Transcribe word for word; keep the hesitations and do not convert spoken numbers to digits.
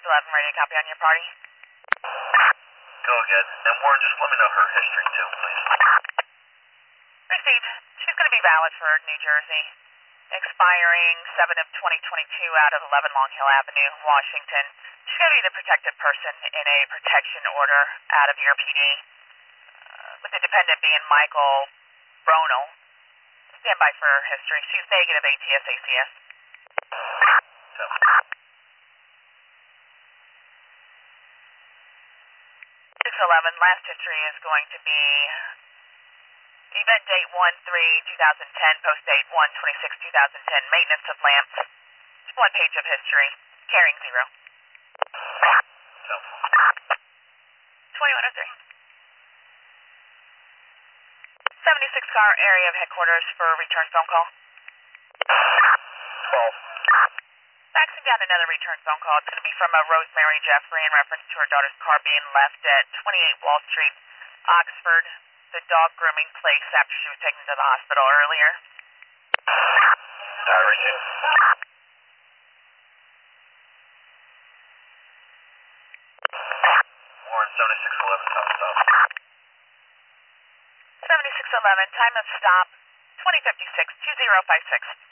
eleven, ready to copy on your party? Go ahead. And Warren, just let me know her history too, please. Received. She's going to be valid for New Jersey. Expiring seven of twenty twenty-two out of eleven Long Hill Avenue, Washington. She's going to be the protected person in a protection order out of your P D. Uh, with the dependent being Michael Bronell. Stand by for her history. She's negative A T S A C S. So. six eleven, last history is going to be event date one three twenty ten, post date one twenty-six twenty ten, maintenance of lamps. Just one page of history, carrying zero. So. twenty-one oh three. seventy-six car area of headquarters for return phone call. twelve. Faxing down another return phone call. It's going to be from a Rosemary Jeffrey in reference to her daughter's car being left at twenty-eight Wall Street, Oxford, the dog grooming place after she was taken to the hospital earlier. Uh, received. Warren, seventy-six eleven, time to stop. seventy-six eleven, time of stop, twenty fifty-six, two zero five six.